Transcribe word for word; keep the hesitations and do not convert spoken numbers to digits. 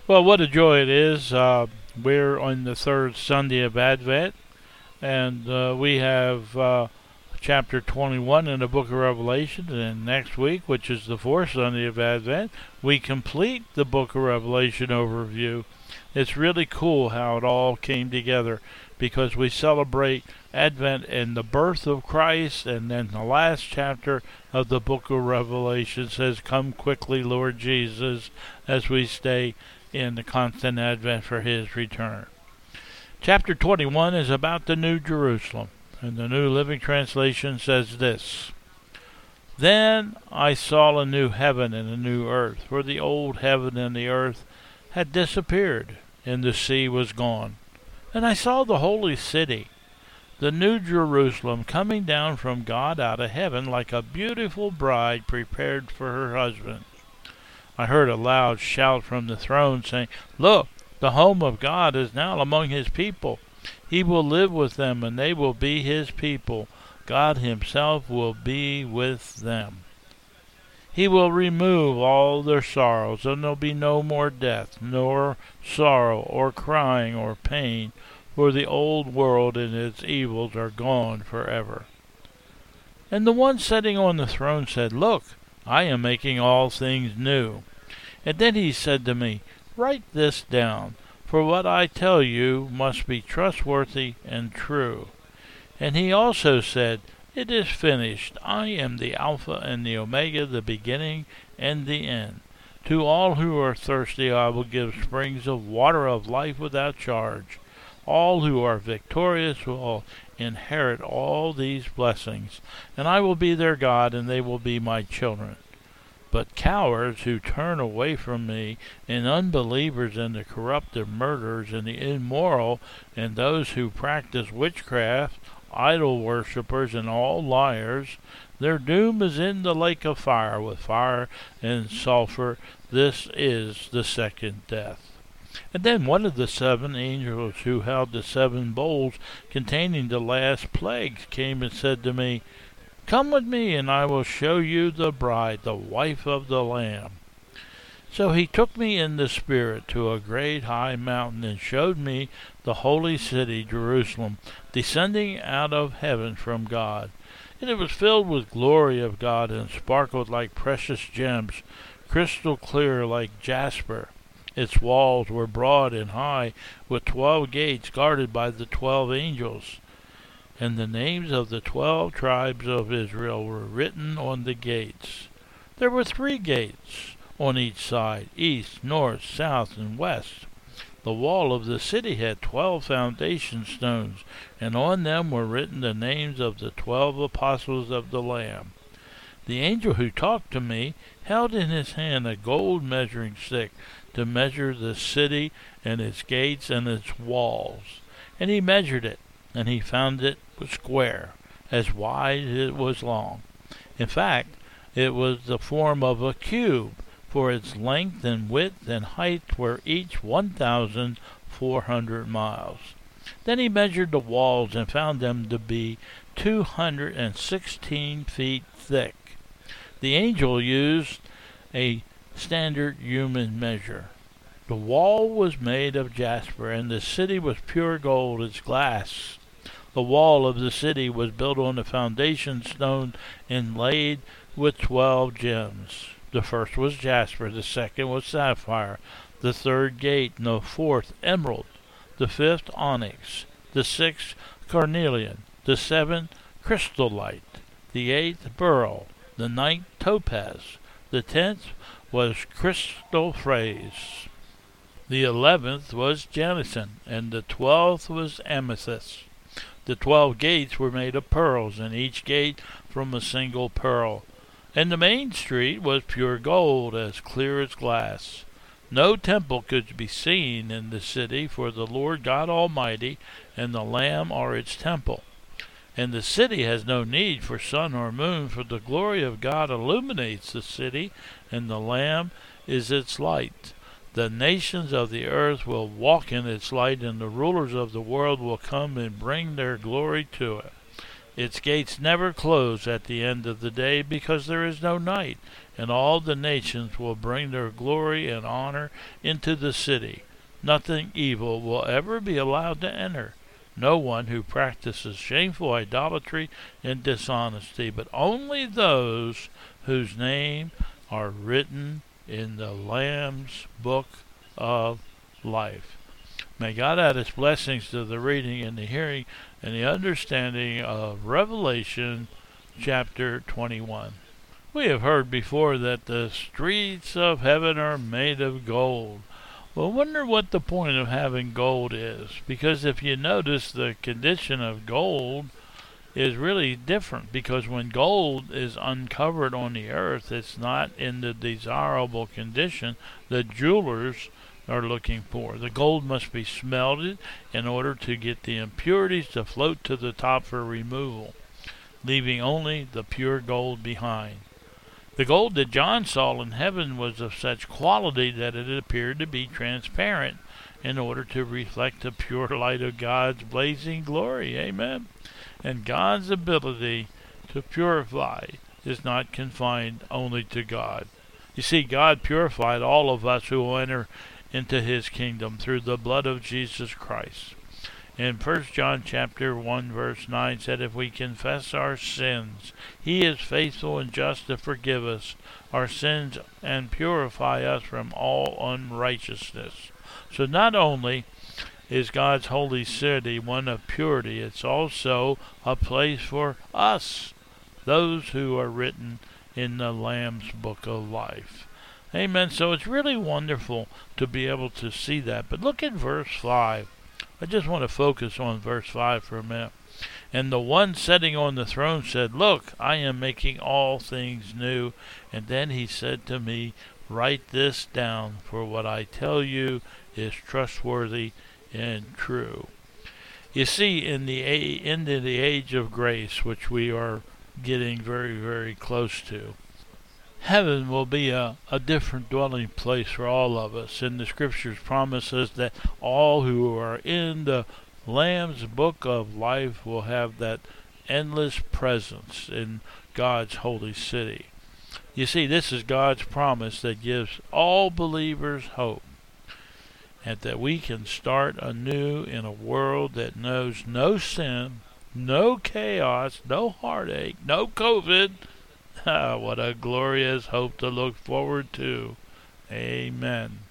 Well, what a joy it is. Uh, we're on the third Sunday of Advent, and uh, we have uh, chapter twenty-one in the book of Revelation. And next week, which is the fourth Sunday of Advent, we complete the book of Revelation overview. It's really cool how it all came together because we celebrate Advent and the birth of Christ, and then the last chapter of the book of Revelation says, "Come quickly, Lord Jesus," as we stay in the constant advent for his return. Chapter twenty-one is about the New Jerusalem, and the New Living Translation says this: Then I saw a new heaven and a new earth, for the old heaven and the earth had disappeared, and the sea was gone. And I saw the holy city, the New Jerusalem, coming down from God out of heaven like a beautiful bride prepared for her husband. I heard a loud shout from the throne saying, "Look, the home of God is now among his people. He will live with them, and they will be his people. God himself will be with them. He will remove all their sorrows, and there'll be no more death, nor sorrow, or crying, or pain, for the old world and its evils are gone forever." And the one sitting on the throne said, "Look, I am making all things new." And then he said to me, "Write this down, for what I tell you must be trustworthy and true." And he also said, "It is finished. I am the Alpha and the Omega, the beginning and the end. To all who are thirsty I will give springs of water of life without charge. All who are victorious will inherit all these blessings, and I will be their God, and they will be my children. But cowards who turn away from me, and unbelievers, and the corrupt, and murderers, and the immoral, and those who practice witchcraft, idol worshippers, and all liars, their doom is in the lake of fire with fire and sulfur. This is the second death." And then one of the seven angels who held the seven bowls containing the last plague came and said to me, "Come with me, and I will show you the bride, the wife of the Lamb." So he took me in the Spirit to a great high mountain and showed me the holy city, Jerusalem, descending out of heaven from God. And it was filled with glory of God and sparkled like precious gems, crystal clear like jasper. Its walls were broad and high, with twelve gates guarded by the twelve angels. And the names of the twelve tribes of Israel were written on the gates. There were three gates on each side, east, north, south, and west. The wall of the city had twelve foundation stones, and on them were written the names of the twelve apostles of the Lamb. The angel who talked to me held in his hand a gold measuring stick to measure the city and its gates and its walls. And he measured it, and he found it was square, as wide as it was long. In fact, it was the form of a cube, for its length and width and height were each one thousand four hundred miles. Then he measured the walls and found them to be two hundred and sixteen feet thick. The angel used a standard human measure. The wall was made of jasper, and the city was pure gold as glass. The wall of the city was built on the foundation stone inlaid with twelve gems. The first was jasper, the second was sapphire, the third gate, and the fourth emerald, the fifth onyx, the sixth carnelian, the seventh crystallite, the eighth beryl, the ninth topaz, the tenth was chrysoprase, the eleventh was jacinth, and the twelfth was amethyst. The twelve gates were made of pearls, and each gate from a single pearl. And the main street was pure gold, as clear as glass. No temple could be seen in the city, for the Lord God Almighty and the Lamb are its temple. And the city has no need for sun or moon, for the glory of God illuminates the city, and the Lamb is its light. The nations of the earth will walk in its light, and the rulers of the world will come and bring their glory to it. Its gates never close at the end of the day, because there is no night, and all the nations will bring their glory and honor into the city. Nothing evil will ever be allowed to enter. No one who practices shameful idolatry and dishonesty, but only those whose names are written in the Lamb's book of life. May God add his blessings to the reading and the hearing and the understanding of Revelation chapter twenty-one. We have heard before that the streets of heaven are made of gold. Well, I wonder what the point of having gold is, because if you notice, the condition of gold is really different, because when gold is uncovered on the earth, it's not in the desirable condition that jewelers are looking for. The gold must be smelted in order to get the impurities to float to the top for removal, leaving only the pure gold behind. The gold that John saw in heaven was of such quality that it appeared to be transparent in order to reflect the pure light of God's blazing glory. Amen. And God's ability to purify is not confined only to God. You see, God purified all of us who will enter into his kingdom through the blood of Jesus Christ. In First John chapter one verse nine said, if we confess our sins, he is faithful and just to forgive us our sins and purify us from all unrighteousness. So not only is God's holy city one of purity, it's also a place for us, those who are written in the Lamb's book of life. Amen. So it's really wonderful to be able to see that. But look at verse five. I just want to focus on verse five for a minute. And the one sitting on the throne said, look, I am making all things new. And then he said to me, write this down, for what I tell you is trustworthy and true. You see, in the a- end of the age of grace, which we are getting very, very close to, heaven will be a, a different dwelling place for all of us. And the scriptures promise us that all who are in the Lamb's book of life will have that endless presence in God's holy city. You see, this is God's promise that gives all believers hope, and that we can start anew in a world that knows no sin, no chaos, no heartache, no COVID. Ah, what a glorious hope to look forward to. Amen.